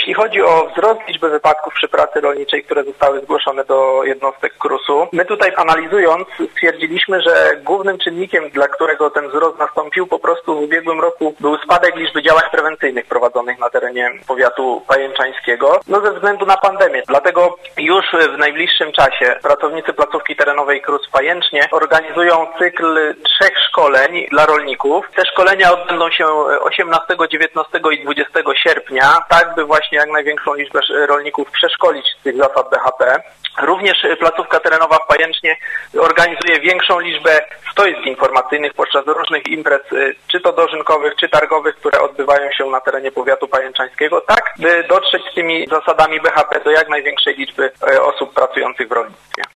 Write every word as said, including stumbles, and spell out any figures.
Jeśli chodzi o wzrost liczby wypadków przy pracy rolniczej, które zostały zgłoszone do jednostek K R U S-u, my tutaj analizując stwierdziliśmy, że głównym czynnikiem, dla którego ten wzrost nastąpił, po prostu w ubiegłym roku był spadek liczby działań prewencyjnych prowadzonych na terenie powiatu pajęczańskiego, no ze względu na pandemię. Dlatego już w najbliższym czasie pracownicy placówki terenowej K R U S w Pajęcznie organizują cykl trzech szkoleń dla rolników. Te szkolenia odbędą się osiemnastego, dziewiętnastego i dwudziestego sierpnia, tak by właśnie jak największą liczbę rolników przeszkolić z tych zasad B H P. Również placówka terenowa w Pajęcznie organizuje większą liczbę stoisk informacyjnych podczas różnych imprez, czy to dożynkowych, czy targowych, które odbywają się na terenie powiatu pajęczańskiego, tak by dotrzeć z tymi zasadami B H P do jak największej liczby osób pracujących w rolnictwie.